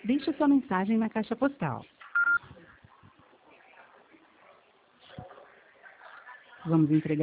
Deixe sua mensagem na caixa postal. Vamos entregar